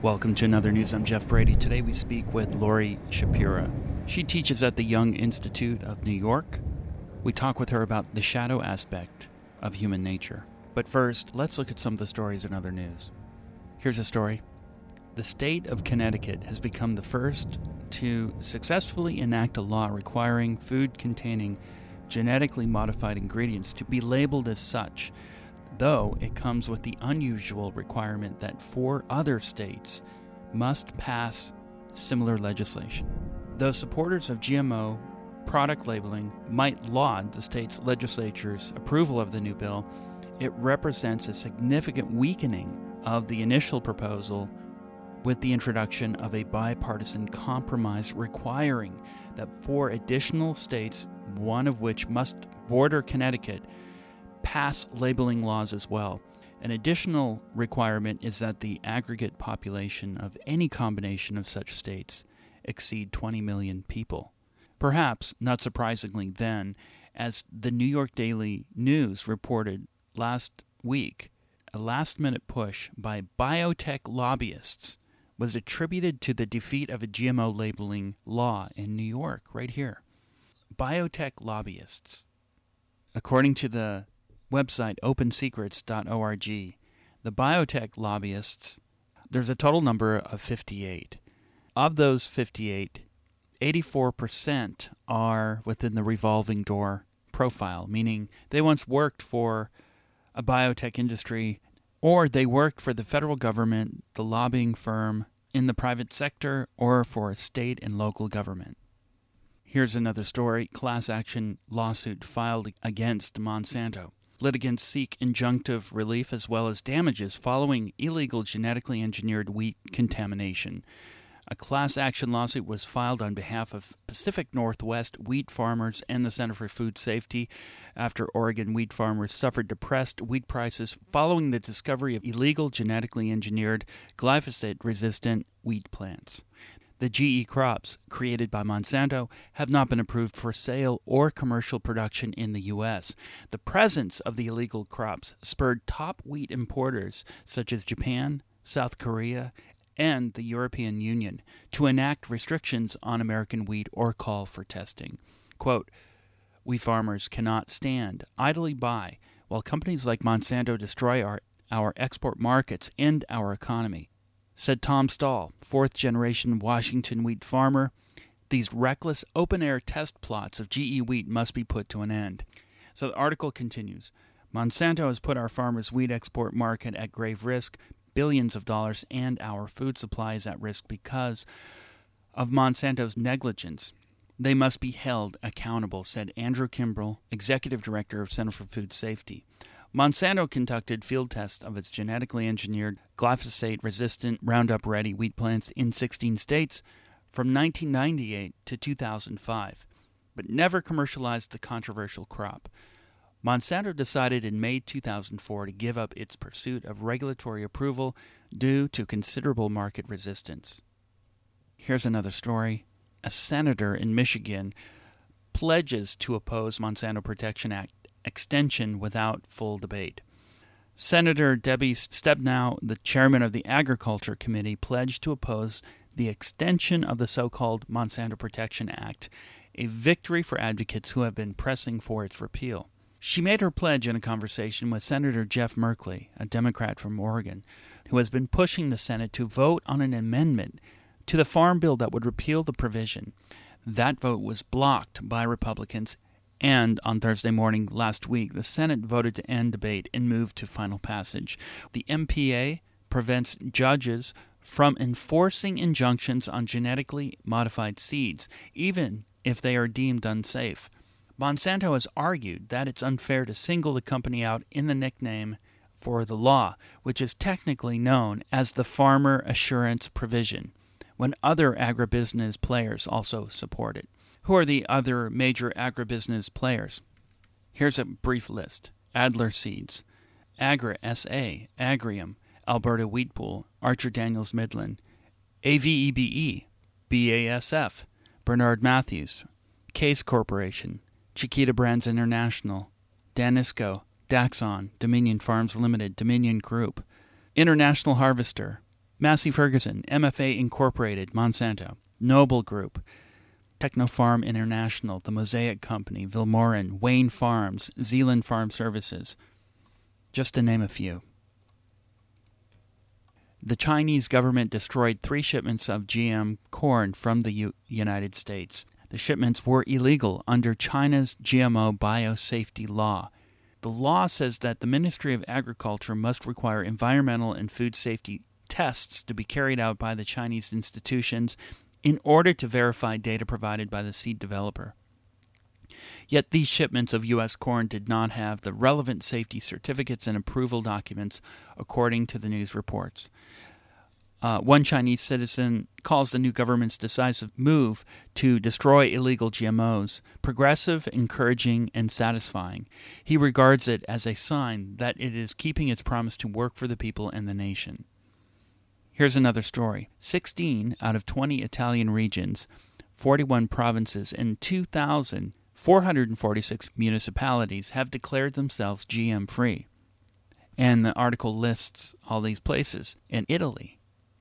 Welcome to Another News. I'm Jeff Brady. Today we speak with Lori Shapira. She teaches at the Young Institute of New York. We talk with her about the shadow aspect of human nature. But first, let's look at some of the stories in other news. Here's a story. The state of Connecticut has become the first to successfully enact a law requiring food containing genetically modified ingredients to be labeled as such, though it comes with the unusual requirement that 4 other states must pass similar legislation. Though supporters of GMO product labeling might laud the state's legislature's approval of the new bill, it represents a significant weakening of the initial proposal with the introduction of a bipartisan compromise requiring that 4 additional states, one of which must border Connecticut, pass labeling laws as well. An additional requirement is that the aggregate population of any combination of such states exceed 20 million people. Perhaps, not surprisingly then, as the New York Daily News reported last week, a last-minute push by biotech lobbyists was attributed to the defeat of a GMO labeling law in New York, right here. Biotech lobbyists. According to the website opensecrets.org, the biotech lobbyists, there's a total number of 58. Of those 58, 84% are within the revolving door profile, meaning they once worked for a biotech industry, or they worked for the federal government, the lobbying firm, in the private sector, or for a state and local government. Here's another story. Class action lawsuit filed against Monsanto. Litigants seek injunctive relief as well as damages following illegal genetically engineered wheat contamination. A class action lawsuit was filed on behalf of Pacific Northwest wheat farmers and the Center for Food Safety after Oregon wheat farmers suffered depressed wheat prices following the discovery of illegal genetically engineered glyphosate-resistant wheat plants. The GE crops created by Monsanto have not been approved for sale or commercial production in the U.S. The presence of the illegal crops spurred top wheat importers such as Japan, South Korea, and the European Union to enact restrictions on American wheat or call for testing. Quote, "We farmers cannot stand idly by while companies like Monsanto destroy our export markets and our economy," said Tom Stahl, 4th-generation Washington wheat farmer. "These reckless open-air test plots of GE wheat must be put to an end." So the article continues. Monsanto has put our farmers' wheat export market at grave risk, billions of dollars, and our food supply is at risk because of Monsanto's negligence. They must be held accountable, said Andrew Kimbrell, executive director of Center for Food Safety. Monsanto conducted field tests of its genetically engineered glyphosate-resistant Roundup-ready wheat plants in 16 states from 1998 to 2005, but never commercialized the controversial crop. Monsanto decided in May 2004 to give up its pursuit of regulatory approval due to considerable market resistance. Here's another story. A senator in Michigan pledges to oppose Monsanto Protection Act extension without full debate. Senator Debbie Stabenow, the chairman of the Agriculture Committee, pledged to oppose the extension of the so-called Monsanto Protection Act, a victory for advocates who have been pressing for its repeal. She made her pledge in a conversation with Senator Jeff Merkley, a Democrat from Oregon, who has been pushing the Senate to vote on an amendment to the Farm Bill that would repeal the provision. That vote was blocked by Republicans, and on Thursday morning last week, the Senate voted to end debate and move to final passage. The MPA prevents judges from enforcing injunctions on genetically modified seeds, even if they are deemed unsafe. Monsanto has argued that it's unfair to single the company out in the nickname for the law, which is technically known as the Farmer Assurance Provision, when other agribusiness players also support it. Who are the other major agribusiness players? Here's a brief list. Adler Seeds, Agra SA, Agrium, Alberta Wheat Pool, Archer Daniels Midland, AVEBE, BASF, Bernard Matthews, Case Corporation, Chiquita Brands International, Danisco, Daxon, Dominion Farms Limited, Dominion Group, International Harvester, Massey Ferguson, MFA Incorporated, Monsanto, Noble Group, Technofarm International, the Mosaic Company, Vilmorin, Wayne Farms, Zealand Farm Services, just to name a few. The Chinese government destroyed 3 shipments of GM corn from the United States. The shipments were illegal under China's GMO biosafety law. The law says that the Ministry of Agriculture must require environmental and food safety tests to be carried out by the Chinese institutions in order to verify data provided by the seed developer. Yet these shipments of U.S. corn did not have the relevant safety certificates and approval documents, according to the news reports. One Chinese citizen calls the new government's decisive move to destroy illegal GMOs progressive, encouraging, and satisfying. He regards it as a sign that it is keeping its promise to work for the people and the nation. Here's another story. 16 out of 20 Italian regions, 41 provinces, and 2,446 municipalities have declared themselves GM-free. And the article lists all these places in Italy.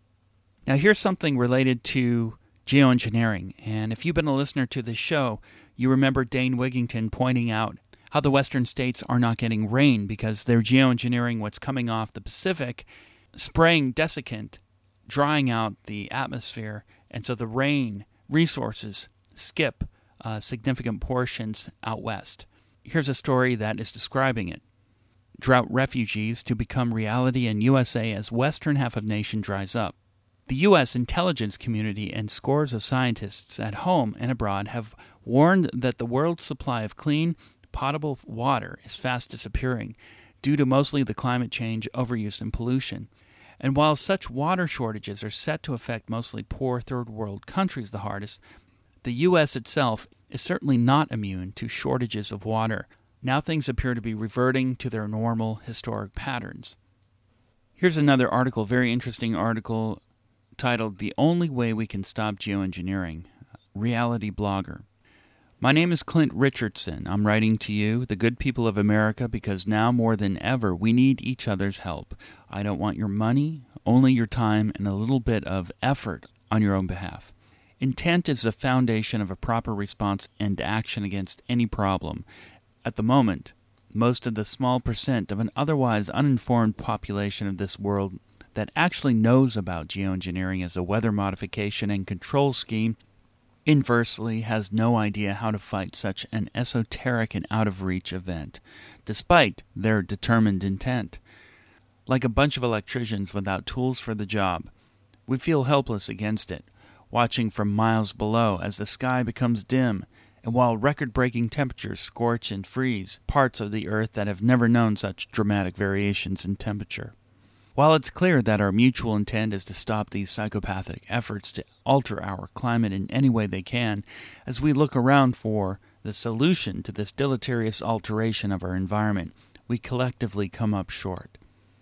Now here's something related to geoengineering, and if you've been a listener to this show, you remember Dane Wigington pointing out how the western states are not getting rain because they're geoengineering what's coming off the Pacific, spraying desiccant, drying out the atmosphere, and so the rain resources skip significant portions out west. Here's a story that is describing it. Drought refugees to become reality in USA as western half of nation dries up. The U.S. intelligence community and scores of scientists at home and abroad have warned that the world's supply of clean, potable water is fast disappearing due to mostly the climate change, overuse, and pollution. And while such water shortages are set to affect mostly poor third world countries the hardest, the U.S. itself is certainly not immune to shortages of water. Now things appear to be reverting to their normal historic patterns. Here's another article, very interesting article, titled "The Only Way We Can Stop Geoengineering," Reality Blogger. My name is Clint Richardson. I'm writing to you, the good people of America, because now more than ever we need each other's help. I don't want your money, only your time and a little bit of effort on your own behalf. Intent is the foundation of a proper response and action against any problem. At the moment, most of the small percent of an otherwise uninformed population of this world that actually knows about geoengineering as a weather modification and control scheme, inversely has no idea how to fight such an esoteric and out-of-reach event, despite their determined intent. Like a bunch of electricians without tools for the job, we feel helpless against it, watching from miles below as the sky becomes dim, and while record-breaking temperatures scorch and freeze parts of the earth that have never known such dramatic variations in temperature. While it's clear that our mutual intent is to stop these psychopathic efforts to alter our climate in any way they can, as we look around for the solution to this deleterious alteration of our environment, we collectively come up short.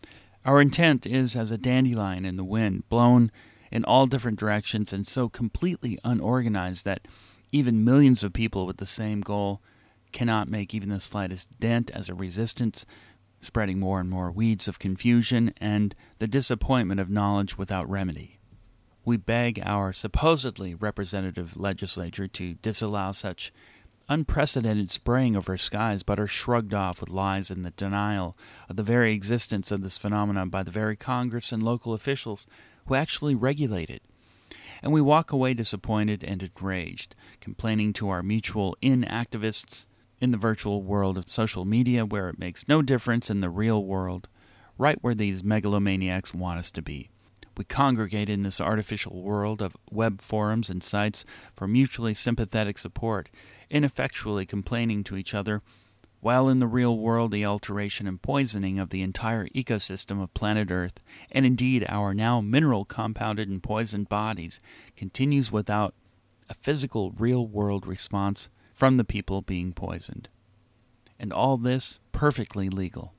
Our intent is as a dandelion in the wind, blown in all different directions and so completely unorganized that even millions of people with the same goal cannot make even the slightest dent as a resistance, spreading more and more weeds of confusion and the disappointment of knowledge without remedy. We beg our supposedly representative legislature to disallow such unprecedented spraying of our skies, but are shrugged off with lies and the denial of the very existence of this phenomenon by the very Congress and local officials who actually regulate it. And we walk away disappointed and enraged, complaining to our mutual inactivists in the virtual world of social media where it makes no difference in the real world, right where these megalomaniacs want us to be. We congregate in this artificial world of web forums and sites for mutually sympathetic support, ineffectually complaining to each other, while in the real world the alteration and poisoning of the entire ecosystem of planet Earth, and indeed our now mineral-compounded and poisoned bodies, continues without a physical real-world response from the people being poisoned. And all this perfectly legal.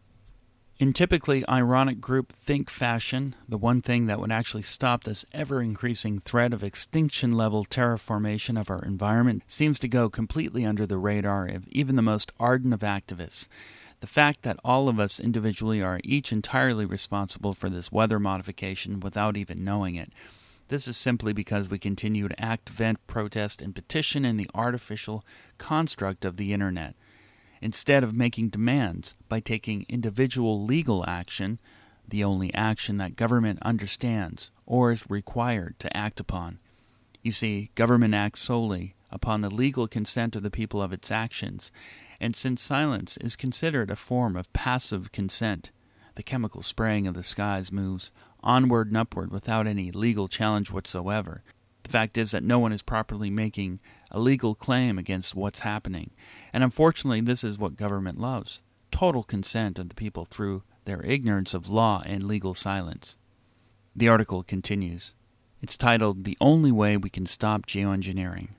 In typically ironic groupthink fashion, the one thing that would actually stop this ever-increasing threat of extinction-level terraformation of our environment seems to go completely under the radar of even the most ardent of activists. The fact that all of us individually are each entirely responsible for this weather modification without even knowing it. This is simply because we continue to act, vent, protest, and petition in the artificial construct of the Internet, instead of making demands by taking individual legal action, the only action that government understands or is required to act upon. You see, government acts solely upon the legal consent of the people of its actions, and since silence is considered a form of passive consent, the chemical spraying of the skies moves onward and upward without any legal challenge whatsoever. The fact is that no one is properly making a legal claim against what's happening, and unfortunately this is what government loves, total consent of the people through their ignorance of law and legal silence. The article continues. It's titled, "The Only Way We Can Stop Geoengineering."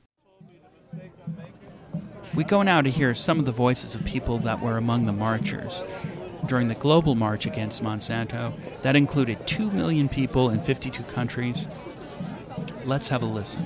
We go now to hear some of the voices of people that were among the marchers during the global march against Monsanto. That included 2 million people in 52 countries. Let's have a listen.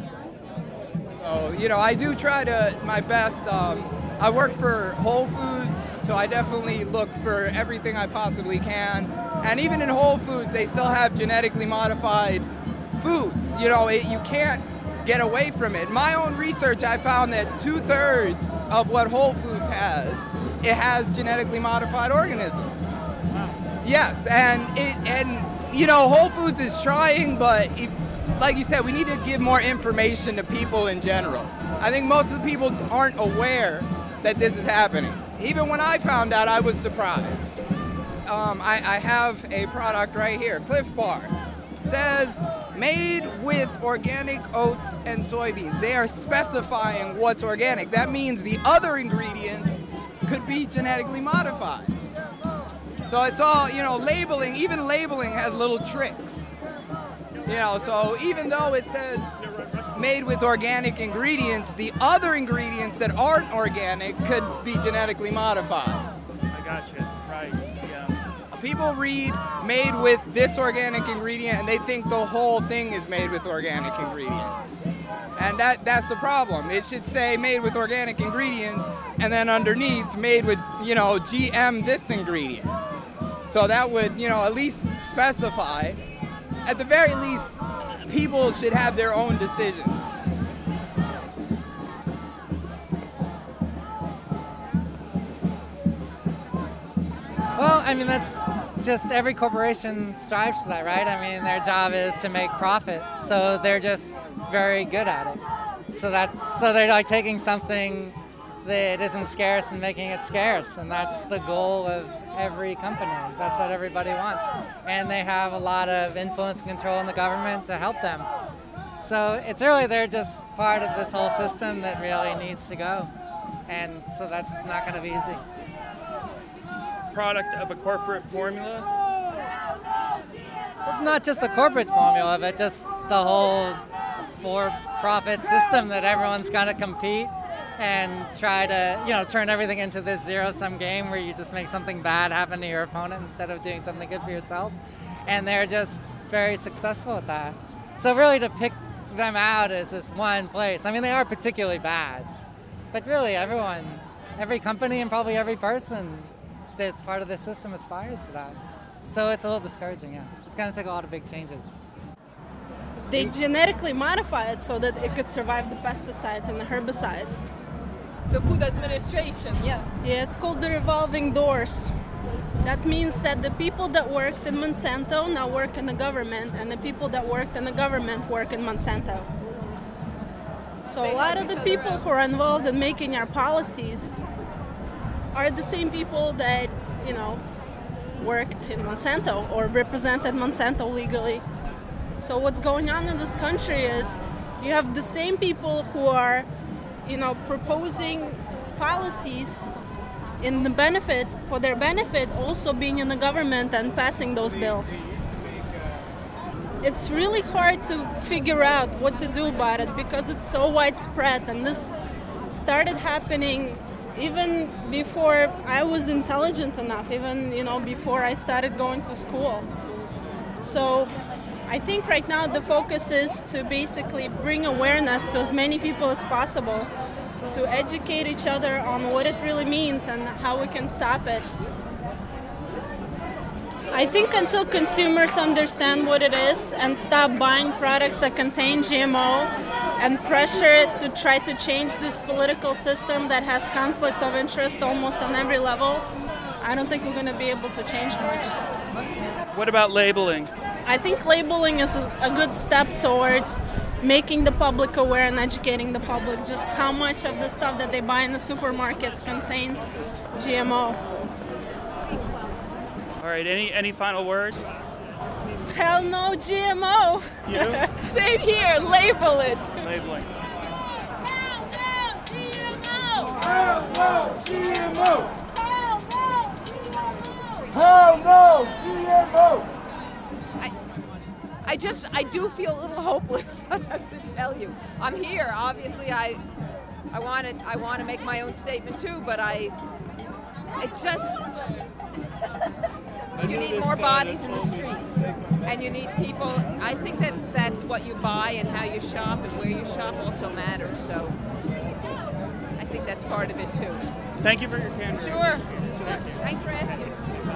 I do try my best. I work for Whole Foods, so I definitely look for everything I possibly can. And even in Whole Foods, they still have genetically modified foods. You can't get away from it. My own research, I found that 2/3 of what Whole Foods it has genetically modified organisms. Wow. Yes, and Whole Foods is trying, but like you said, we need to give more information to people in general. I think most of the people aren't aware that this is happening. Even when I found out, I was surprised. I have a product right here, Cliff Bar. It says made with organic oats and soybeans. They are specifying what's organic. That means the other ingredients could be genetically modified. So it's all, labeling, even labeling has little tricks. So even though it says made with organic ingredients, the other ingredients that aren't organic could be genetically modified. I gotcha. Right. Yeah. People read made with this organic ingredient and they think the whole thing is made with organic ingredients. And that's the problem. It should say made with organic ingredients and then underneath made with, GM this ingredient. So that would, at least specify. At the very least, people should have their own decisions. Well, that's just every corporation strives for that, right? Their job is to make profit, so they're just very good at it. So they're like taking something that isn't scarce and making it scarce, and that's the goal of every company. That's what everybody wants. And they have a lot of influence and control in the government to help them. So it's really, they're just part of this whole system that really needs to go. And so that's not going to be easy. Product of a corporate formula? Not just the corporate formula, but just the whole for-profit system that everyone's got to compete and try to, turn everything into this zero-sum game where you just make something bad happen to your opponent instead of doing something good for yourself. And they're just very successful at that. So really to pick them out as this one place, they are particularly bad. But really every company and probably every person that's part of this system aspires to that. So it's a little discouraging, yeah. It's going to take a lot of big changes. They genetically modify it so that it could survive the pesticides and the herbicides. The Food Administration, yeah. Yeah, it's called the revolving doors. That means that the people that worked in Monsanto now work in the government, and the people that worked in the government work in Monsanto. So a lot of the people who are involved in making our policies are the same people that, worked in Monsanto or represented Monsanto legally. So what's going on in this country is you have the same people who are, proposing policies for their benefit, also being in the government and passing those bills. It's really hard to figure out what to do about it because it's so widespread, and this started happening even before I was intelligent enough, even, before I started going to school. So I think right now the focus is to basically bring awareness to as many people as possible to educate each other on what it really means and how we can stop it. I think until consumers understand what it is and stop buying products that contain GMO and pressure it to try to change this political system that has conflict of interest almost on every level, I don't think we're going to be able to change much. What about labeling? I think labeling is a good step towards making the public aware and educating the public just how much of the stuff that they buy in the supermarkets contains GMO. All right, any final words? Hell no GMO! You? Same here, label it. Labeling. Hell no GMO! Hell no GMO! I do feel a little hopeless, I have to tell you. I'm here, obviously I want to make my own statement too, but I just you need more bodies in the street, and you need people. I think that what you buy and how you shop and where you shop also matters, so I think that's part of it too. Thank you for your candor. Sure. Thanks for asking.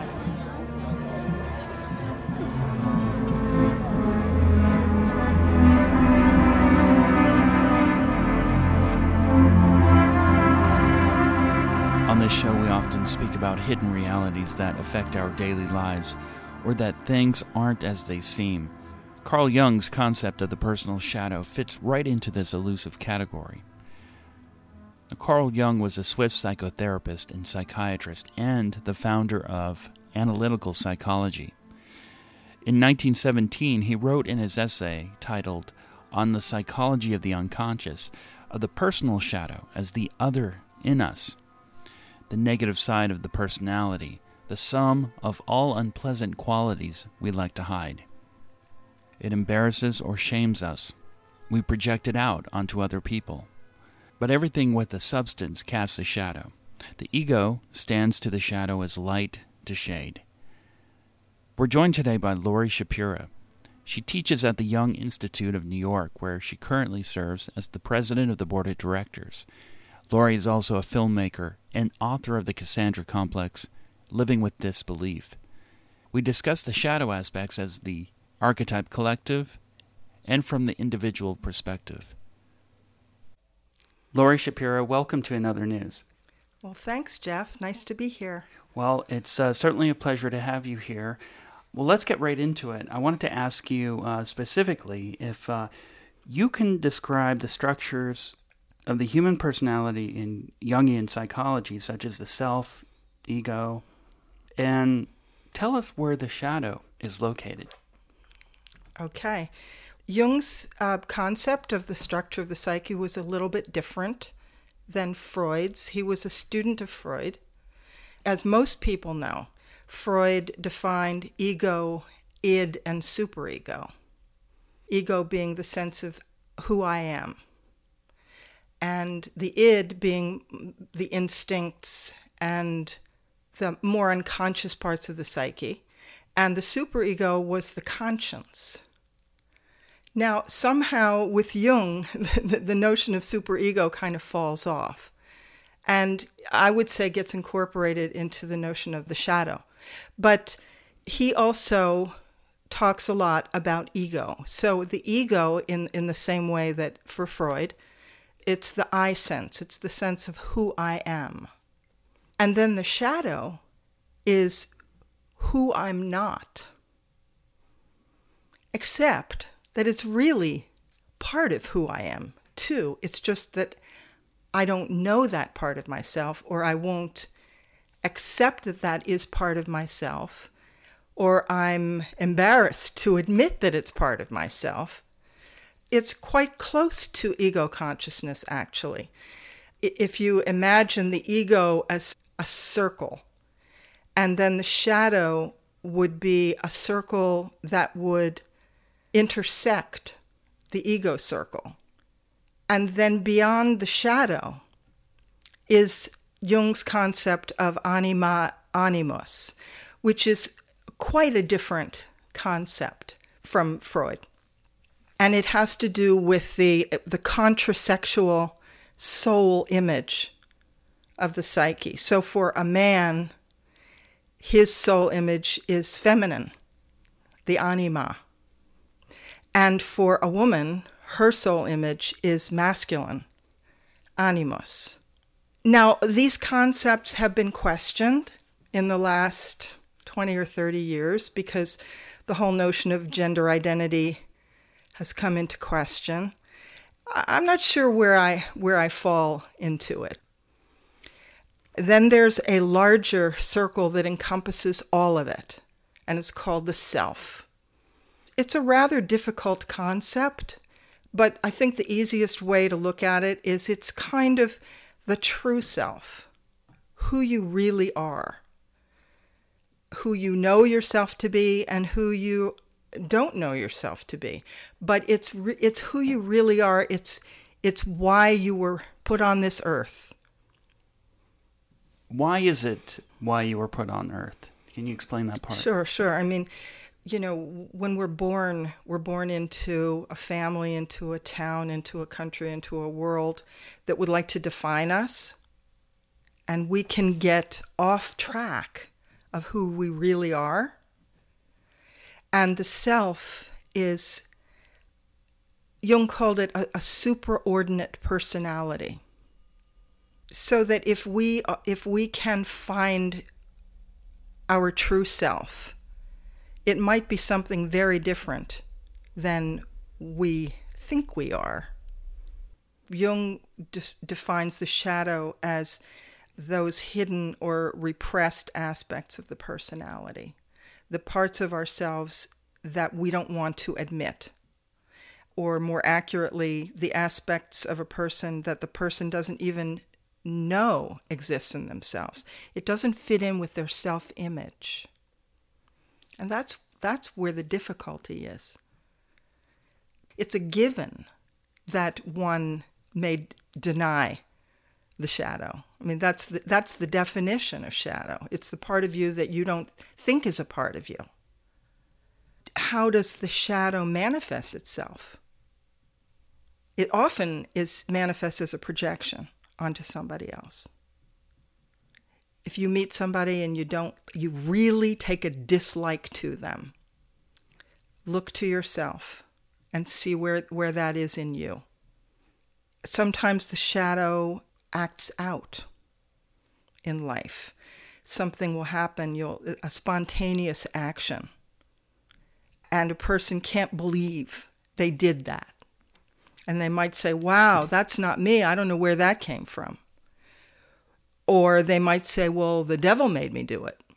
On this show, we often speak about hidden realities that affect our daily lives, or that things aren't as they seem. Carl Jung's concept of the personal shadow fits right into this elusive category. Carl Jung was a Swiss psychotherapist and psychiatrist and the founder of analytical psychology. In 1917, he wrote in his essay titled On the Psychology of the Unconscious of the personal shadow as the other in us, the negative side of the personality, the sum of all unpleasant qualities we like to hide. It embarrasses or shames us. We project it out onto other people. But everything with a substance casts a shadow. The ego stands to the shadow as light to shade. We're joined today by Lori Shapira. She teaches at the Young Institute of New York, where she currently serves as the president of the board of directors. Lori is also a filmmaker and author of the Cassandra Complex, Living with Disbelief. We discuss the shadow aspects as the archetype collective and from the individual perspective. Lori Shapira, welcome to Another News. Well, thanks, Jeff. Nice to be here. Well, it's certainly a pleasure to have you here. Well, let's get right into it. I wanted to ask you specifically if you can describe the structures of the human personality in Jungian psychology, such as the self, ego, and tell us where the shadow is located. Okay. Jung's concept of the structure of the psyche was a little bit different than Freud's. He was a student of Freud. As most people know, Freud defined ego, id, and superego. Ego being the sense of who I am, and the id being the instincts and the more unconscious parts of the psyche, and the superego was the conscience. Now, somehow with Jung, the notion of superego kind of falls off, and I would say gets incorporated into the notion of the shadow. But he also talks a lot about ego. So the ego, in the same way that for Freud, it's the I sense. It's the sense of who I am. And then the shadow is who I'm not. Except that it's really part of who I am, too. It's just that I don't know that part of myself, or I won't accept that that is part of myself, or I'm embarrassed to admit that it's part of myself. It's quite close to ego consciousness, actually. If you imagine the ego as a circle, and then the shadow would be a circle that would intersect the ego circle. And then beyond the shadow is Jung's concept of anima animus, which is quite a different concept from Freud. And it has to do with the contrasexual soul image of the psyche. So for a man, his soul image is feminine, the anima. And for a woman, her soul image is masculine, animus. Now, these concepts have been questioned in the last 20 or 30 years because the whole notion of gender identity has come into question. I'm not sure where I fall into it. Then there's a larger circle that encompasses all of it, and it's called the self. It's a rather difficult concept, but I think the easiest way to look at it is it's kind of the true self, who you really are, who you know yourself to be and who you don't know yourself to be. But it's who you really are. It's why you were put on this earth. Why is it why you were put on earth? Can you explain that part? Sure. I mean, when we're born into a family, into a town, into a country, into a world that would like to define us, and we can get off track of who we really are. And the self is, Jung called it a supraordinate personality. So that if we can find our true self, it might be something very different than we think we are. Jung defines the shadow as those hidden or repressed aspects of the personality, the parts of ourselves that we don't want to admit, or more accurately, the aspects of a person that the person doesn't even know exists in themselves. It doesn't fit in with their self-image. And that's where the difficulty is. It's a given that one may deny the shadow. I mean, that's the definition of shadow. It's the part of you that you don't think is a part of you. How does the shadow manifest itself? It often manifests as a projection onto somebody else. If you meet somebody and you really take a dislike to them, look to yourself and see where that is in you. Sometimes the shadow acts out in life. Something will happen, a spontaneous action, and a person can't believe they did that. And they might say, wow, that's not me. I don't know where that came from. Or they might say, well, the devil made me do it.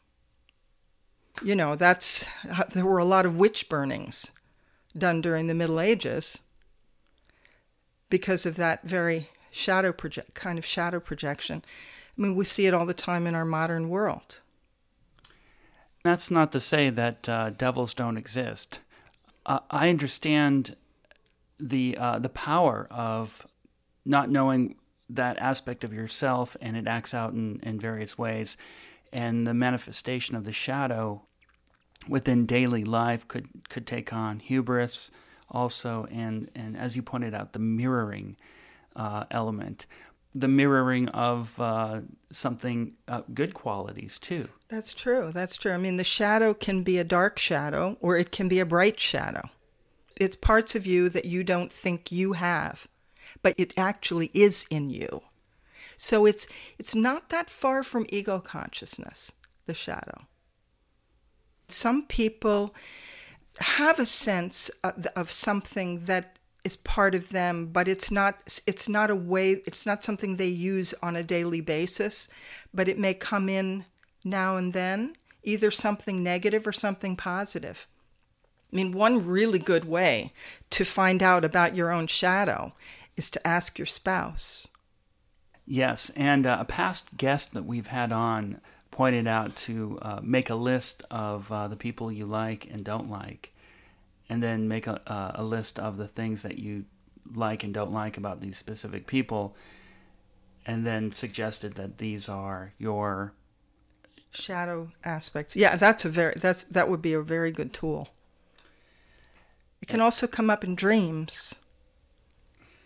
There were a lot of witch burnings done during the Middle Ages because of that very kind of shadow projection. I mean, we see it all the time in our modern world. That's not to say that devils don't exist. I understand the power of not knowing that aspect of yourself, and it acts out in various ways. And the manifestation of the shadow within daily life could take on hubris also, and as you pointed out, the mirroring element, the mirroring of something, good qualities too. That's true. I mean, the shadow can be a dark shadow or it can be a bright shadow. It's parts of you that you don't think you have, but it actually is in you. So it's not that far from ego consciousness, the shadow. Some people have a sense of something that is part of them, but it's not something they use on a daily basis, but it may come in now and then, either something negative or something positive. I mean, one really good way to find out about your own shadow is to ask your spouse. Yes, and a past guest that we've had on pointed out to make a list of the people you like and don't like, and then make a list of the things that you like and don't like about these specific people, and then suggested that these are your shadow aspects. Yeah, that would be a very good tool. It can also come up in dreams.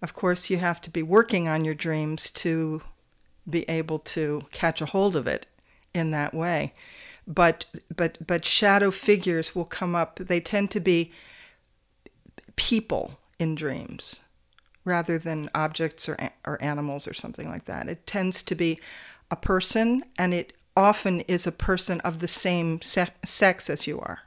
Of course, you have to be working on your dreams to be able to catch a hold of it in that way. But shadow figures will come up. They tend to be people in dreams rather than objects or animals or something like that. It tends to be a person, and it often is a person of the same sex as you are,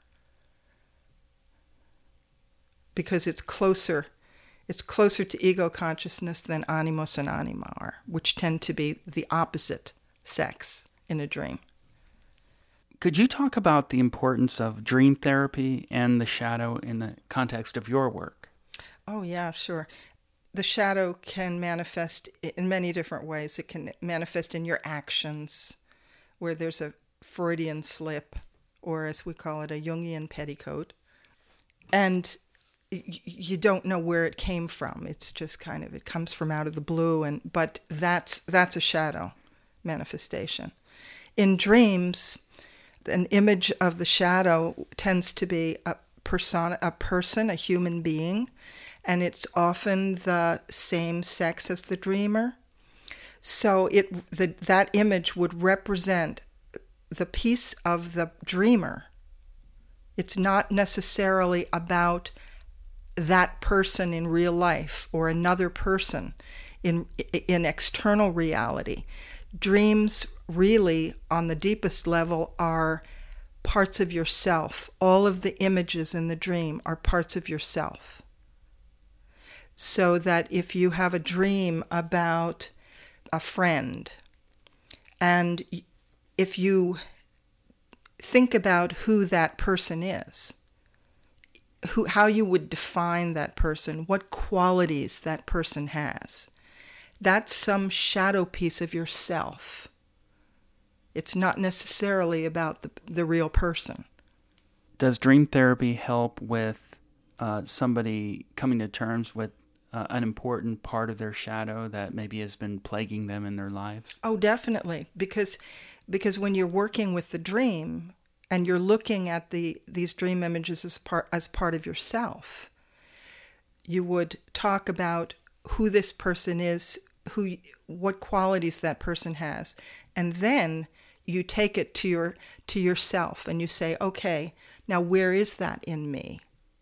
because it's closer to ego consciousness than animus and anima are, which tend to be the opposite sex in a dream. Could you talk about the importance of dream therapy and the shadow in the context of your work? Oh, yeah, sure. The shadow can manifest in many different ways. It can manifest in your actions, where there's a Freudian slip, or as we call it, a Jungian petticoat. And you don't know where it came from. It's just kind of, it comes from out of the blue, but that's a shadow manifestation. In dreams, an image of the shadow tends to be a person, a human being, and it's often the same sex as the dreamer. So that image would represent the piece of the dreamer. It's not necessarily about that person in real life or another person in external reality. Dreams really, on the deepest level, are parts of yourself. All of the images in the dream are parts of yourself. So that if you have a dream about a friend, and if you think about who that person is, how you would define that person, what qualities that person has, that's some shadow piece of yourself. It's not necessarily about the real person. Does dream therapy help with somebody coming to terms with an important part of their shadow that maybe has been plaguing them in their lives? Oh, definitely. Because when you're working with the dream and you're looking at these dream images as part of yourself, you would talk about who this person is, what qualities that person has, and then you take it to yourself and you say, okay, now where is that in me?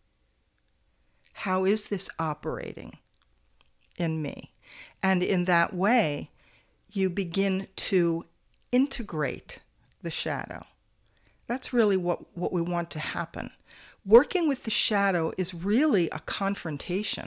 How is this operating in me? And in that way, you begin to integrate the shadow. That's really what we want to happen. Working with the shadow is really a confrontation.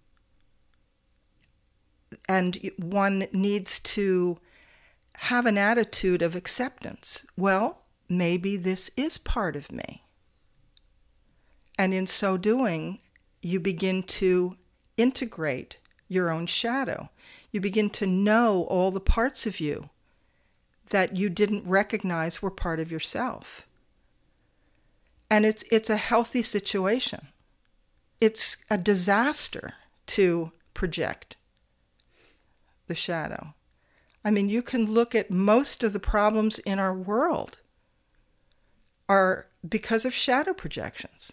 And one needs to have an attitude of acceptance. Well, maybe this is part of me. And in so doing, you begin to integrate your own shadow. You begin to know all the parts of you that you didn't recognize were part of yourself. And it's a healthy situation. It's a disaster to project the shadow. I mean, you can look at most of the problems in our world are because of shadow projections.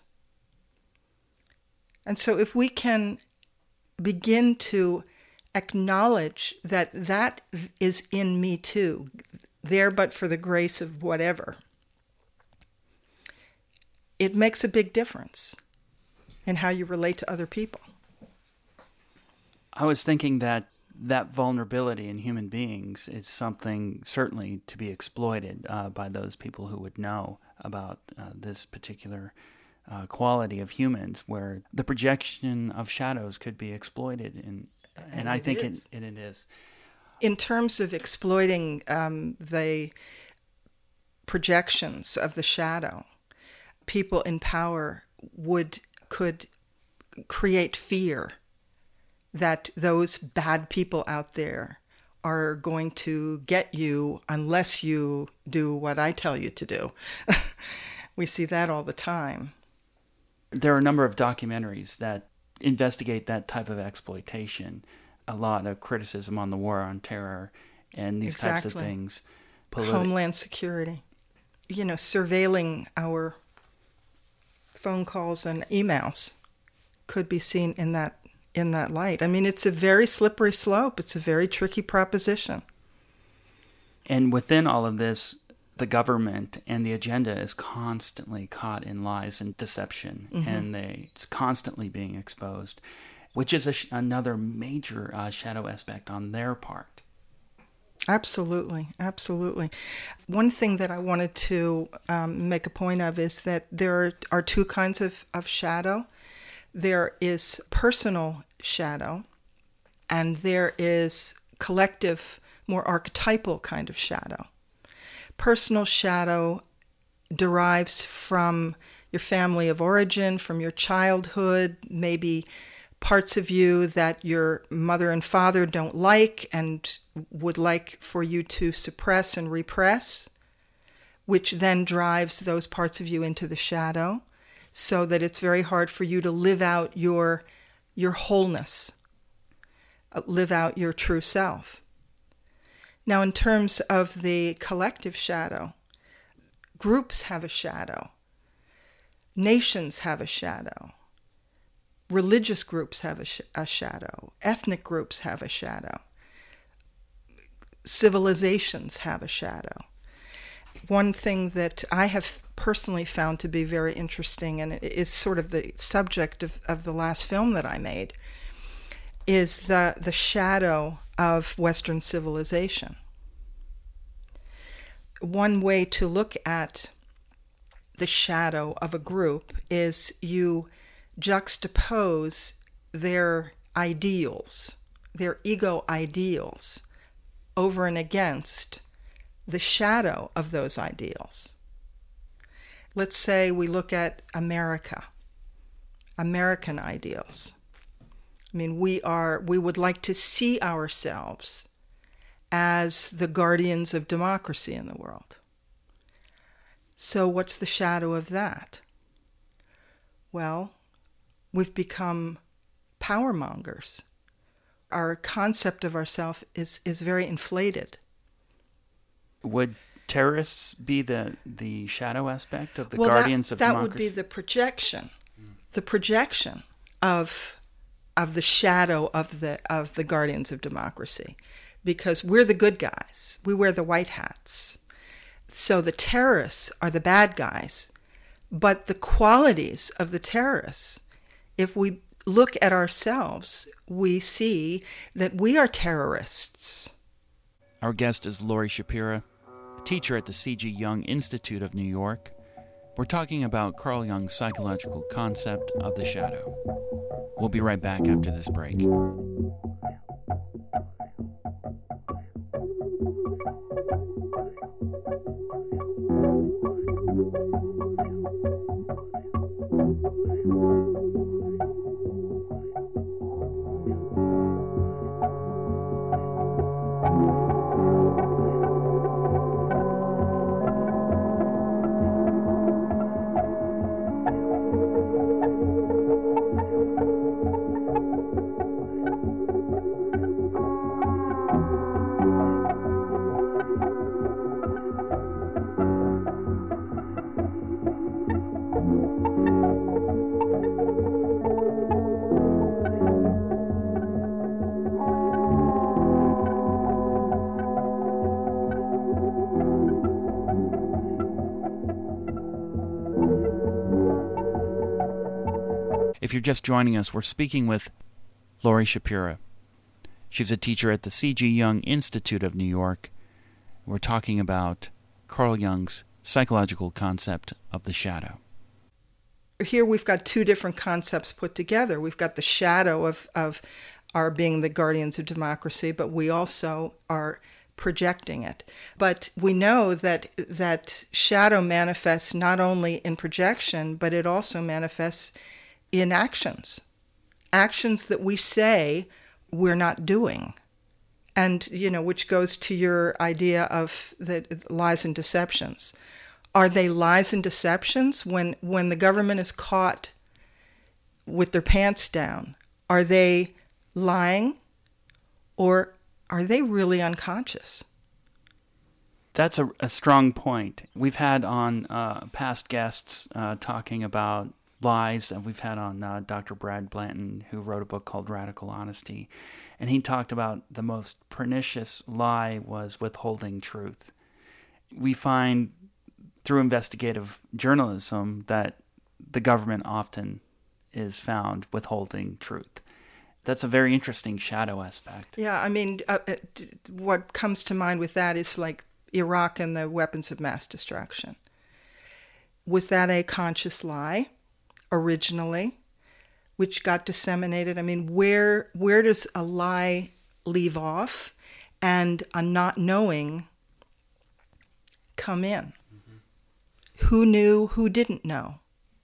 And so if we can begin to acknowledge that that is in me too, there but for the grace of whatever, it makes a big difference in how you relate to other people. I was thinking that vulnerability in human beings is something certainly to be exploited by those people who would know about this particular quality of humans, where the projection of shadows could be exploited, and I think it is. In terms of exploiting the projections of the shadow, people in power could create fear that those bad people out there are going to get you unless you do what I tell you to do. We see that all the time. There are a number of documentaries that investigate that type of exploitation. A lot of criticism on the war on terror and these types of things. Homeland security. Surveilling our phone calls and emails could be seen in that in that light. I mean, it's a very slippery slope. It's a very tricky proposition. And within all of this, the government and the agenda is constantly caught in lies and deception, and it's constantly being exposed, which is another major shadow aspect on their part. Absolutely, absolutely. One thing that I wanted to make a point of is that there are two kinds of shadow. There is personal shadow, and there is collective, more archetypal kind of shadow. Personal shadow derives from your family of origin, from your childhood, maybe parts of you that your mother and father don't like and would like for you to suppress and repress, which then drives those parts of you into the shadow, so that it's very hard for you to live out your wholeness, live out your true self. Now, in terms of the collective shadow, groups have a shadow. Nations have a shadow. Religious groups have a shadow. Ethnic groups have a shadow. Civilizations have a shadow. One thing that I have personally found to be very interesting, and it is sort of the subject of the last film that I made, is the shadow of Western civilization. One way to look at the shadow of a group is you juxtapose their ideals, their ego ideals, over and against the shadow of those ideals. Let's say we look at America, American ideals. I mean, we would like to see ourselves as the guardians of democracy in the world. So what's the shadow of that? Well, we've become power mongers. Our concept of ourselves is very inflated. Would terrorists be the shadow aspect of the guardians of democracy? That would be the projection of the shadow of the guardians of democracy, because we're the good guys. We wear the white hats. So the terrorists are the bad guys, but the qualities of the terrorists, if we look at ourselves, we see that we are terrorists. Our guest is Lori Shapira, a teacher at the C.G. Jung Institute of New York. We're talking about Carl Jung's psychological concept of the shadow. We'll be right back after this break. If you're just joining us, we're speaking with Lori Shapira. She's a teacher at the C.G. Jung Institute of New York. We're talking about Carl Jung's psychological concept of the shadow. Here we've got two different concepts put together. We've got the shadow of our being the guardians of democracy, but we also are projecting it. But we know that shadow manifests not only in projection, but it also manifests in actions that we say we're not doing. And, which goes to your idea of the lies and deceptions. Are they lies and deceptions when the government is caught with their pants down? Are they lying, or are they really unconscious? That's a strong point. We've had on past guests talking about lies. And we've had on Dr. Brad Blanton, who wrote a book called Radical Honesty. And he talked about the most pernicious lie was withholding truth. We find through investigative journalism that the government often is found withholding truth. That's a very interesting shadow aspect. Yeah, I mean, what comes to mind with that is like Iraq and the weapons of mass destruction. Was that a conscious lie originally, which got disseminated? I mean, where does a lie leave off and a not knowing come in? Mm-hmm. Who knew, who didn't know?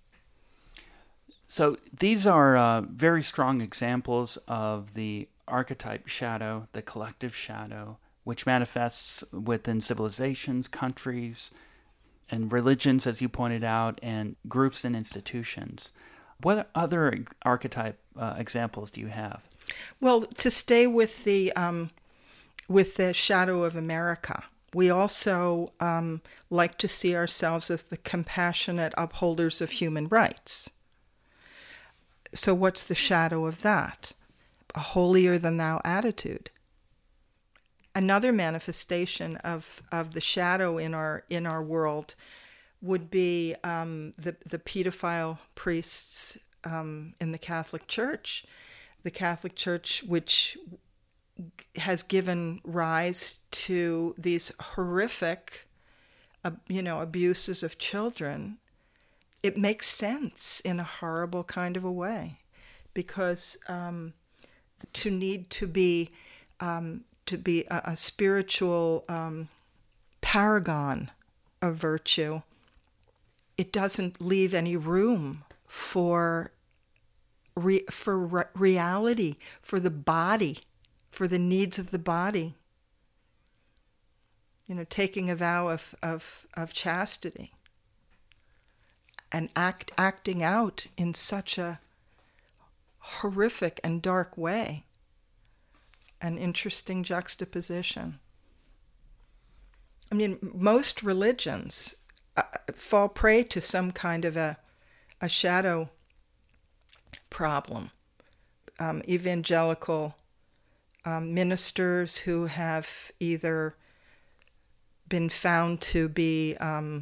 So these are very strong examples of the archetype shadow, the collective shadow, which manifests within civilizations, countries, and religions, as you pointed out, and groups and institutions. What other archetype examples do you have? Well, to stay with the shadow of America, we also like to see ourselves as the compassionate upholders of human rights. So what's the shadow of that? A holier-than-thou attitude. Another manifestation of the shadow in our world would be the pedophile priests in the Catholic Church. The Catholic Church, which has given rise to these horrific, abuses of children. It makes sense in a horrible kind of a way, because to need to be a spiritual paragon of virtue, it doesn't leave any room for reality, for the body, for the needs of the body. Taking a vow of chastity. And acting out in such a horrific and dark way. An interesting juxtaposition. I mean, most religions fall prey to some kind of a shadow problem. Evangelical ministers who have either been found to be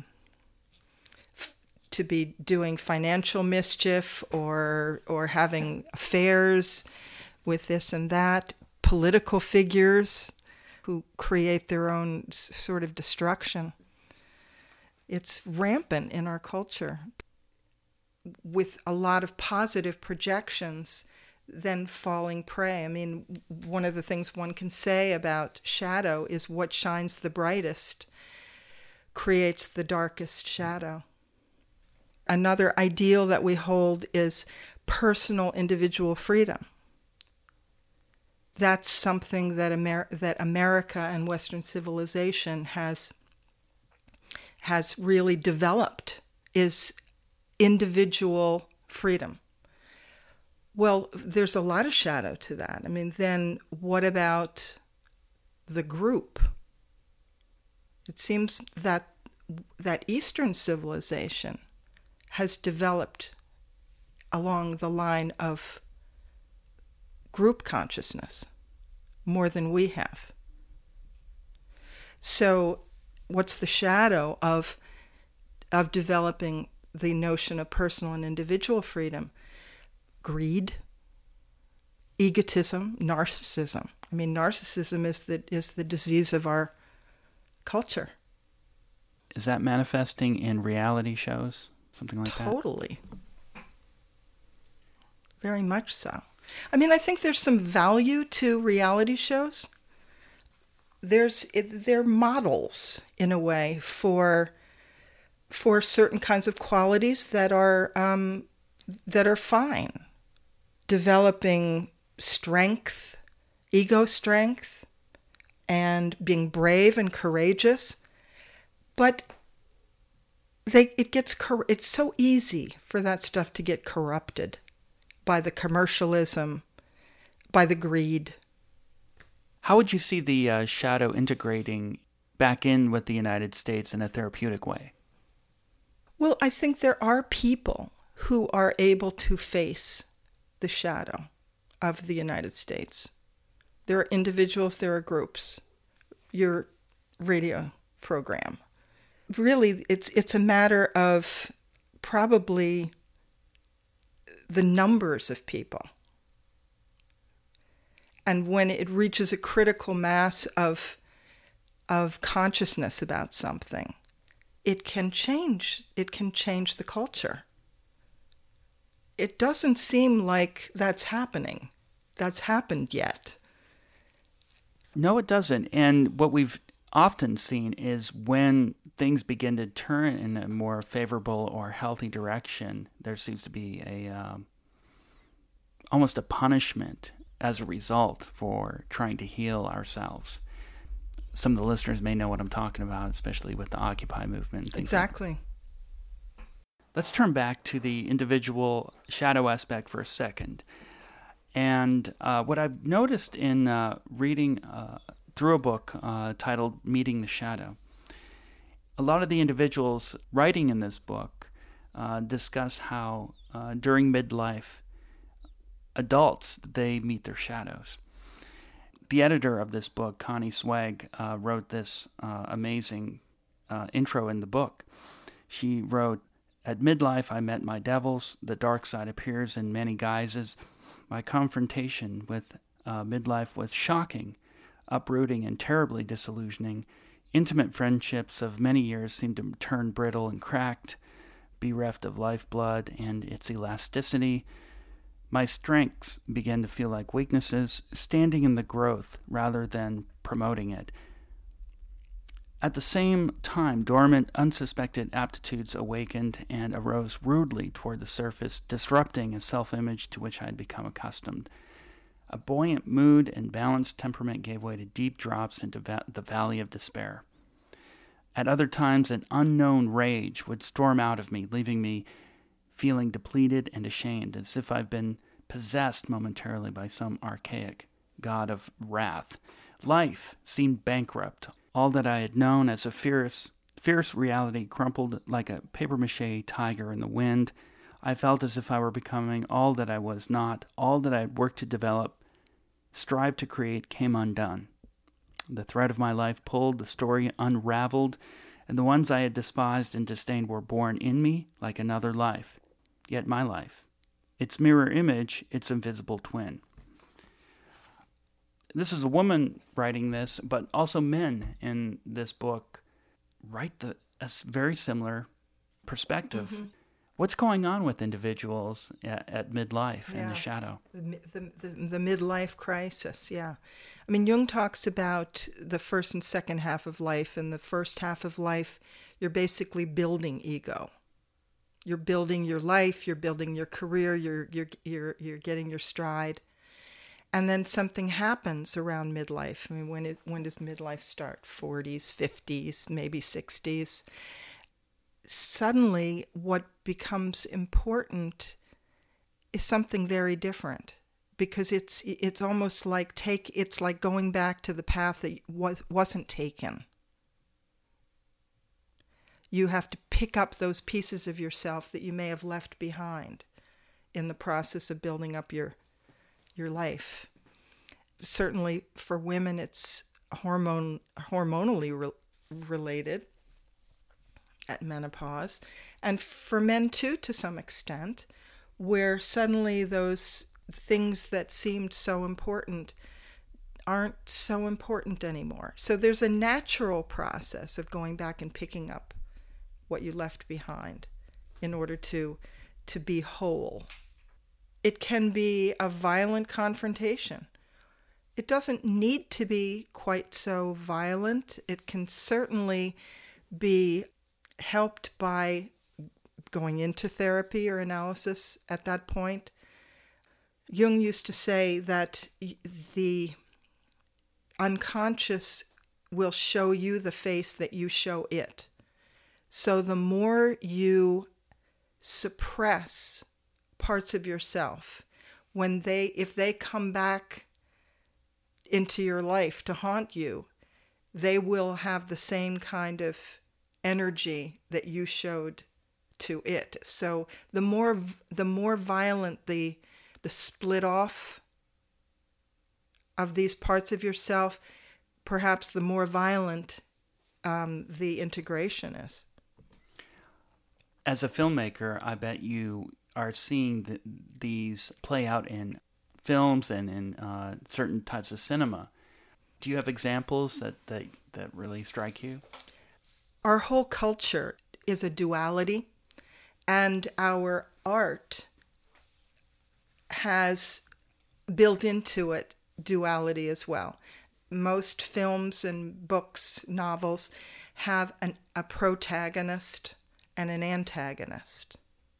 doing financial mischief or having affairs with this and that, political figures who create their own sort of destruction. It's rampant in our culture, with a lot of positive projections then falling prey. I mean, one of the things one can say about shadow is what shines the brightest creates the darkest shadow. Another ideal that we hold is personal individual freedom. That's something that America and Western civilization has really developed, is individual freedom. Well, there's a lot of shadow to that. I mean, then what about the group? It seems that Eastern civilization has developed along the line of group consciousness more than we have. So what's the shadow of developing the notion of personal and individual freedom? Greed, egotism, narcissism. I mean, narcissism is the disease of our culture. Is that manifesting in reality shows? Something like Totally. Very much so. I mean, I think there's some value to reality shows. They're models, in a way, for certain kinds of qualities that are fine. Developing strength, ego strength, and being brave and courageous. But it's so easy for that stuff to get corrupted by the commercialism, by the greed. How would you see the shadow integrating back in with the United States in a therapeutic way? Well, I think there are people who are able to face the shadow of the United States. There are individuals, there are groups. Your radio program. Really, it's a matter of probably the numbers of people. And when it reaches a critical mass of consciousness about something, it can change the culture. It doesn't seem like that's happening. That's happened yet. No, it doesn't. And what we've often seen is when things begin to turn in a more favorable or healthy direction, there seems to be almost a punishment as a result for trying to heal ourselves. Some of the listeners may know what I'm talking about, especially with the Occupy movement. And things exactly. Let's turn back to the individual shadow aspect for a second. And what I've noticed in reading through a book titled Meeting the Shadow, a lot of the individuals writing in this book discuss how during midlife, adults, they meet their shadows. The editor of this book, Connie Swag, wrote this amazing intro in the book. She wrote, "At midlife I met my devils. The dark side appears in many guises. My confrontation with midlife was shocking, uprooting, and terribly disillusioning. Intimate friendships of many years seemed to turn brittle and cracked, bereft of lifeblood and its elasticity. My strengths began to feel like weaknesses, standing in the growth rather than promoting it. At the same time, dormant, unsuspected aptitudes awakened and arose rudely toward the surface, disrupting a self-image to which I had become accustomed. A buoyant mood and balanced temperament gave way to deep drops into the valley of despair. At other times, an unknown rage would storm out of me, leaving me feeling depleted and ashamed, as if I've been possessed momentarily by some archaic god of wrath. Life seemed bankrupt. All that I had known as a fierce reality crumpled like a papier-mâché tiger in the wind. I felt as if I were becoming all that I was not. All that I had worked to develop, strived to create, came undone. The thread of my life pulled, the story unraveled, and the ones I had despised and disdained were born in me like another life, yet my life. Its mirror image, its invisible twin." This is a woman writing this, but also men in this book write a very similar perspective. Mm-hmm. What's going on with individuals at midlife in the shadow? The midlife crisis, yeah. I mean, Jung talks about the first and second half of life. In the first half of life, you're basically building ego. You're building your life, you're building your career, you're getting your stride. And then something happens around midlife. I mean, when does midlife start? 40s, 50s, maybe 60s. Suddenly, what becomes important is something very different, because it's almost like it's like going back to the path that wasn't taken. You have to pick up those pieces of yourself that you may have left behind in the process of building up your life. Certainly for women, it's hormonally related at menopause, and for men too, to some extent, where suddenly those things that seemed so important aren't so important anymore. So there's a natural process of going back and picking up what you left behind in order to be whole. It can be a violent confrontation. It doesn't need to be quite so violent. It can certainly be helped by going into therapy or analysis at that point. Jung used to say that the unconscious will show you the face that you show it. So the more you suppress parts of yourself, if they come back into your life to haunt you, they will have the same kind of energy that you showed to it. So the more violent the split off of these parts of yourself, perhaps the more violent the integration is. As a filmmaker, I bet you are seeing these play out in films and in certain types of cinema. Do you have examples that really strike you? Our whole culture is a duality, and our art has built into it duality as well. Most films and books, novels, have a protagonist and an antagonist.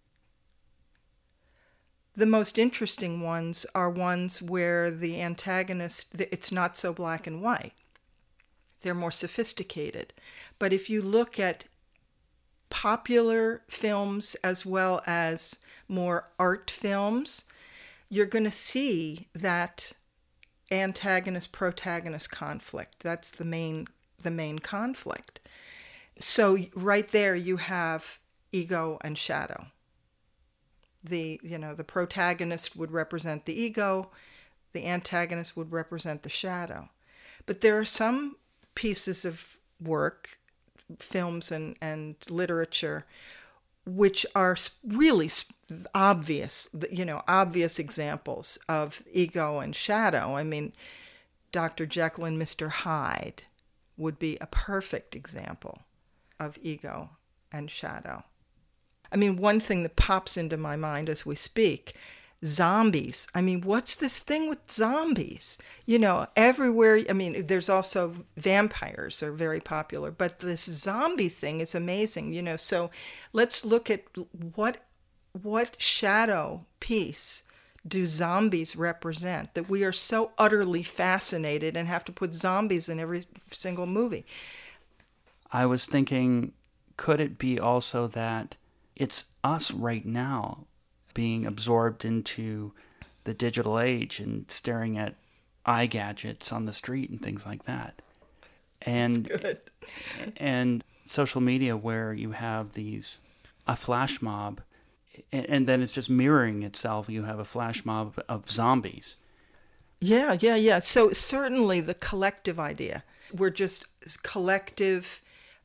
The most interesting ones are ones where the antagonist, it's not so black and white. They're more sophisticated. But if you look at popular films as well as more art films, you're going to see that antagonist-protagonist conflict. That's the main conflict. So right there you have ego and shadow. The protagonist would represent the ego, the antagonist would represent the shadow. But there are some pieces of work, films and literature, which are really obvious examples of ego and shadow. I mean, Dr. Jekyll and Mr. Hyde would be a perfect example of ego and shadow. I mean, one thing that pops into my mind as we speak, zombies. I mean, what's this thing with zombies? Everywhere. I mean, there's also vampires are very popular, but this zombie thing is amazing. So let's look at what shadow piece do zombies represent that we are so utterly fascinated and have to put zombies in every single movie. I was thinking, could it be also that it's us right now being absorbed into the digital age and staring at eye gadgets on the street and things like that? And that's good. And social media where you have a flash mob, and then it's just mirroring itself. You have a flash mob of zombies. Yeah. So certainly the collective idea. We're just collective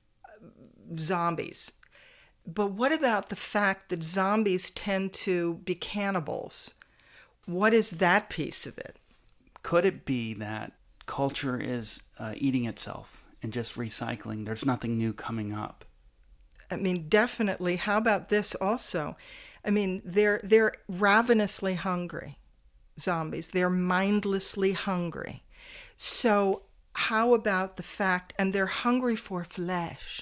zombies. But what about the fact that zombies tend to be cannibals? What is that piece of it? Could it be that culture is eating itself and just recycling? There's nothing new coming up. I mean, definitely. How about this also? I mean, they're ravenously hungry, zombies. They're mindlessly hungry. So how about the fact, and they're hungry for flesh.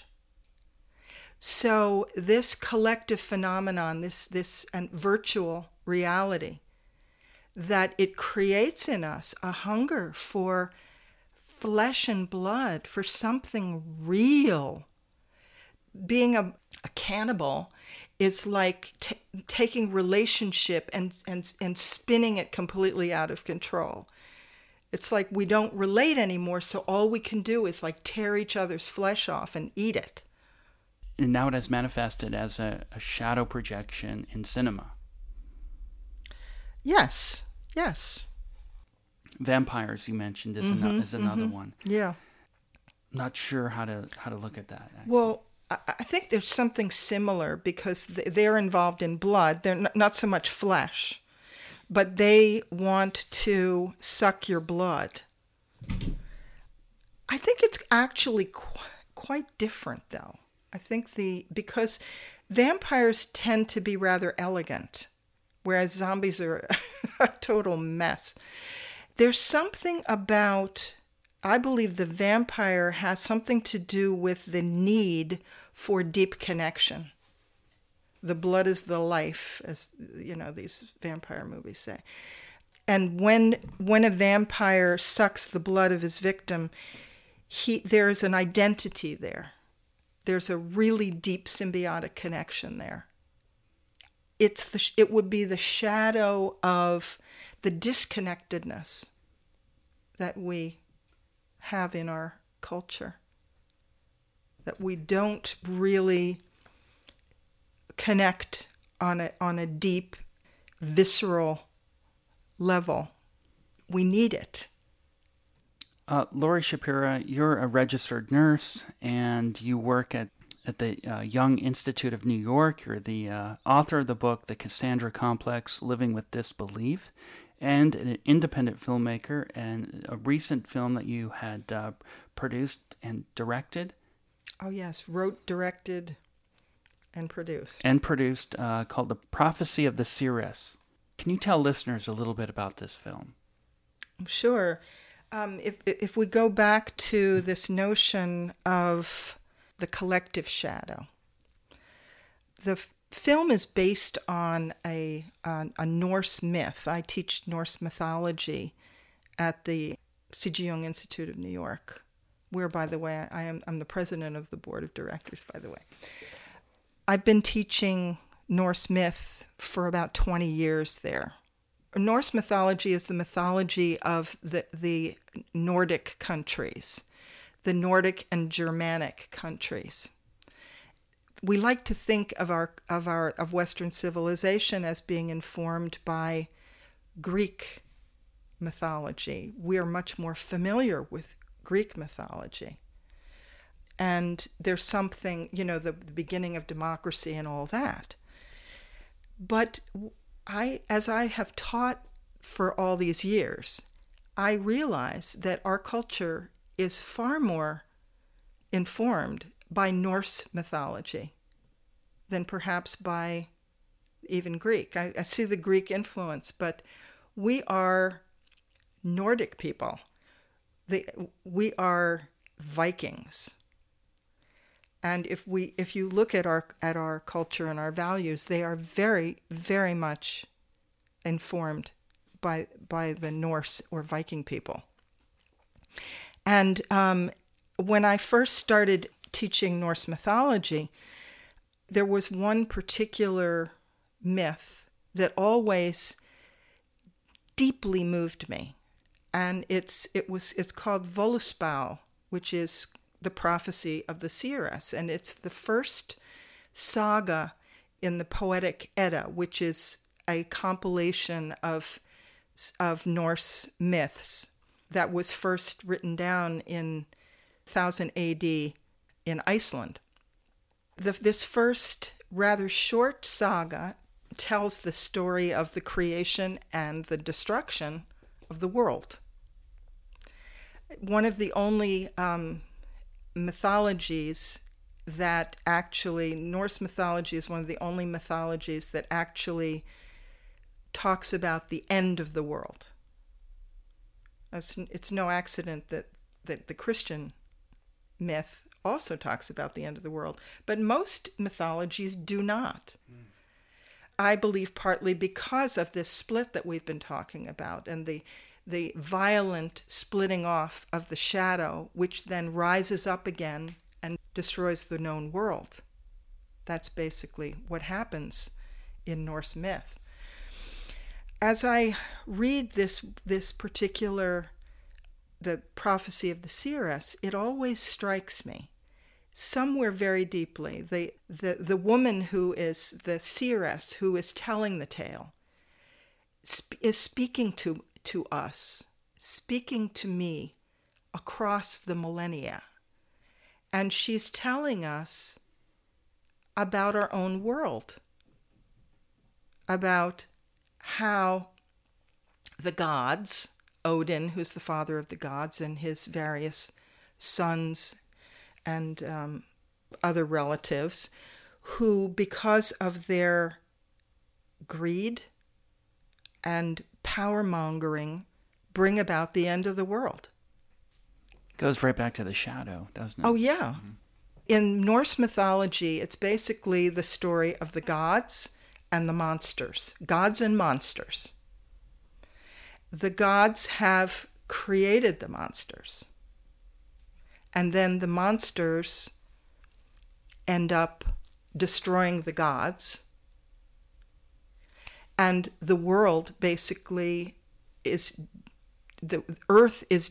So this collective phenomenon, this and virtual reality, that it creates in us a hunger for flesh and blood, for something real. Being a cannibal is like taking relationship and spinning it completely out of control. It's like we don't relate anymore, so all we can do is like tear each other's flesh off and eat it. And now it has manifested as a shadow projection in cinema. Yes. Vampires, you mentioned, is another one. Yeah. Not sure how to look at that, actually. Well, I think there's something similar because they're involved in blood. They're not so much flesh, but they want to suck your blood. I think it's actually quite different, though. I think because vampires tend to be rather elegant, whereas zombies are a total mess. There's something about, I believe the vampire has something to do with the need for deep connection. The blood is the life, as these vampire movies say. And when a vampire sucks the blood of his victim, there's an identity there. There's a really deep symbiotic connection there. It would be the shadow of the disconnectedness that we have in our culture, that we don't really connect on a deep, visceral level. We need it. Lori Shapira, you're a registered nurse, and you work at the Young Institute of New York. You're the author of the book, The Cassandra Complex, Living with Disbelief, and an independent filmmaker, and a recent film that you had produced and directed. Oh, yes. Wrote, directed, and produced. Called The Prophecy of the Seeress. Can you tell listeners a little bit about this film? Sure. If we go back to this notion of the collective shadow, the film is based on a Norse myth. I teach Norse mythology at the C.G. Jung Institute of New York, where, by the way, I'm the president of the board of directors, by the way. I've been teaching Norse myth for about 20 years there. Norse mythology is the mythology of the Nordic countries, the Nordic and Germanic countries. We like to think of Western civilization as being informed by Greek mythology. We are much more familiar with Greek mythology. And there's something, the beginning of democracy and all that. But as I have taught for all these years, I realize that our culture is far more informed by Norse mythology than perhaps by even Greek. I see the Greek influence, but we are Nordic people. We are Vikings. And if you look at our culture and our values, they are very, very much informed by the Norse or Viking people. And when I first started teaching Norse mythology, there was one particular myth that always deeply moved me, and it's called Völuspá, which is the prophecy of the seeress, and it's the first saga in the Poetic Edda, which is a compilation of Norse myths that was first written down in 1000 AD in Iceland. This first rather short saga tells the story of the creation and the destruction of the world. One of the only mythologies that actually, Norse mythology is one of the only mythologies that actually talks about the end of the world. It's no accident that the Christian myth also talks about the end of the world, but most mythologies do not. I believe partly because of this split that we've been talking about and the violent splitting off of the shadow, which then rises up again and destroys the known world. That's basically what happens in Norse myth. As I read this particular, the prophecy of the seeress, it always strikes me somewhere very deeply. The woman who is the seeress, who is telling the tale, is speaking to us, speaking to me across the millennia. And she's telling us about our own world, about how the gods, Odin, who's the father of the gods, and his various sons and other relatives, who, because of their greed and power-mongering, bring about the end of the world. Goes right back to the shadow, doesn't it? Oh, yeah. Mm-hmm. In Norse mythology, it's basically the story of the gods and the monsters. Gods and monsters. The gods have created the monsters. And then the monsters end up destroying the gods. And the world basically the earth is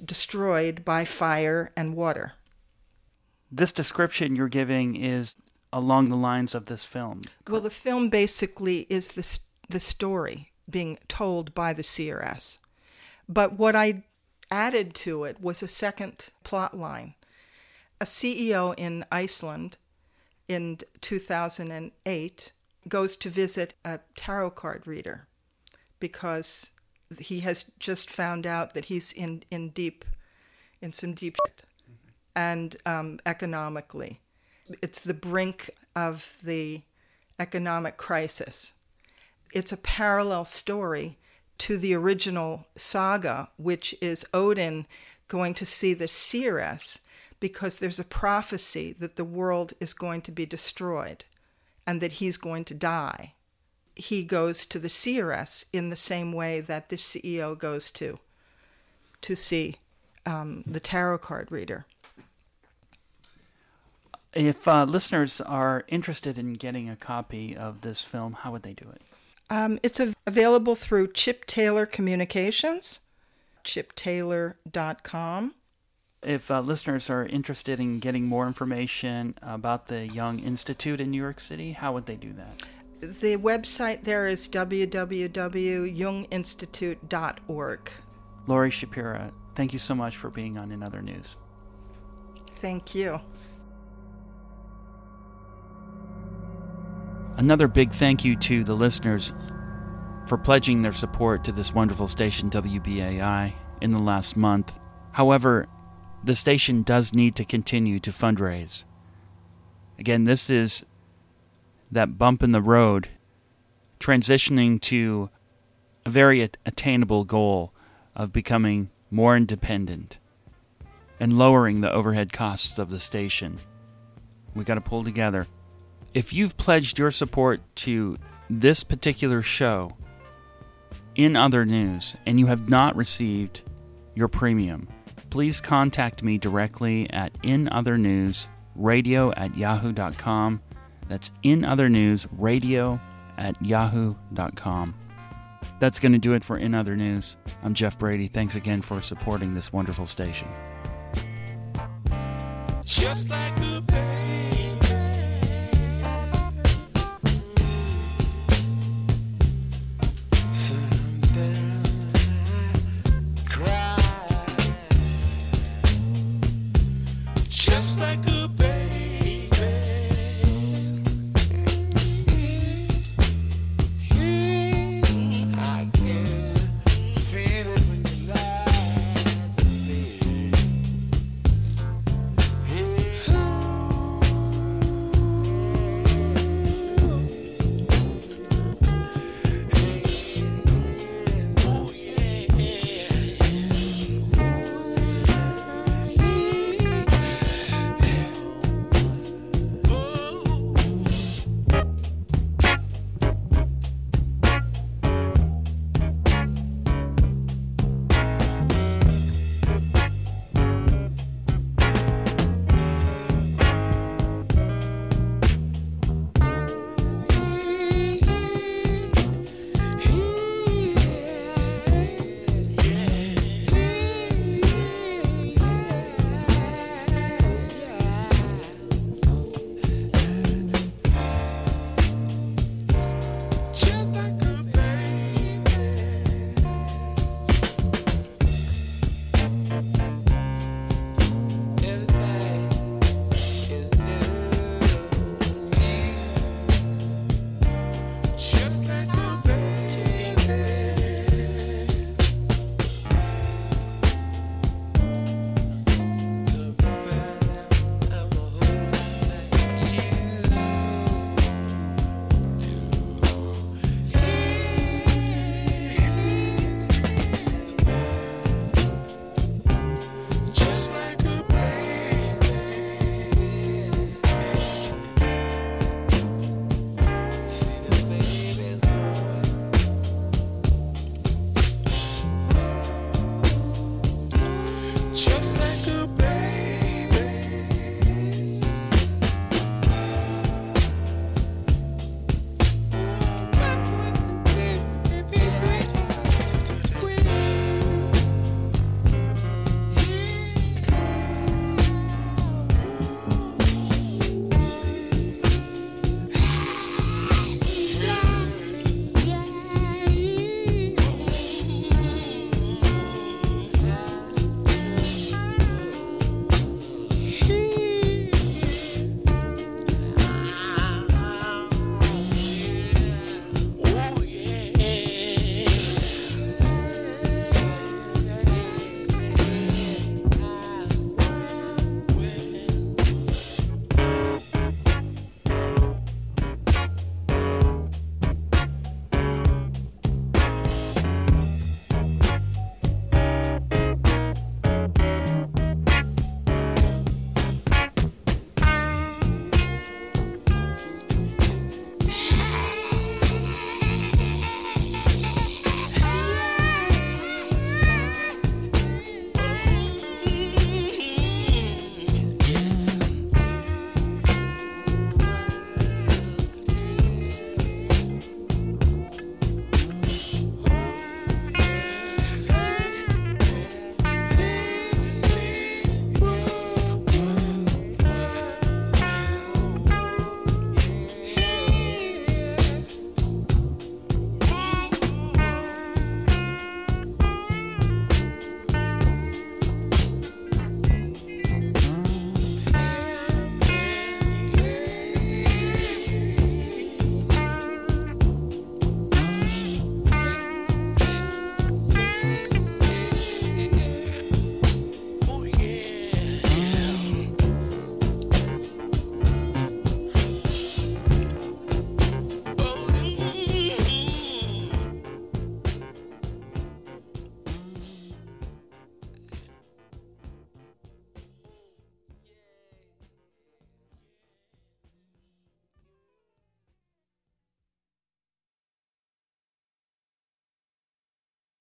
destroyed by fire and water. This description you're giving is along the lines of this film. Well, the film basically is the story being told by the CRS. But what I added to it was a second plot line. A CEO in Iceland in 2008 goes to visit a tarot card reader because he has just found out that he's in some deep shit. And economically. It's the brink of the economic crisis. It's a parallel story to the original saga, which is Odin going to see the seeress because there's a prophecy that the world is going to be destroyed and that he's going to die. He goes to the seeress in the same way that the CEO goes to see the tarot card reader. If listeners are interested in getting a copy of this film, how would they do it? It's available through Chip Taylor Communications, chiptaylor.com. If listeners are interested in getting more information about the Young Institute in New York City, how would they do that? The website there is www.younginstitute.org. Laurie Shapira, thank you so much for being on In Other News. Thank you. Another big thank you to the listeners for pledging their support to this wonderful station, WBAI, in the last month. However, the station does need to continue to fundraise. Again, this is that bump in the road, transitioning to a very attainable goal of becoming more independent and lowering the overhead costs of the station. We got to pull together. If you've pledged your support to this particular show, In Other News, and you have not received your premium, please contact me directly at inothernewsradio@yahoo.com. That's inothernewsradio@yahoo.com. That's going to do it for In Other News. I'm Jeff Brady. Thanks again for supporting this wonderful station. Just like a baby.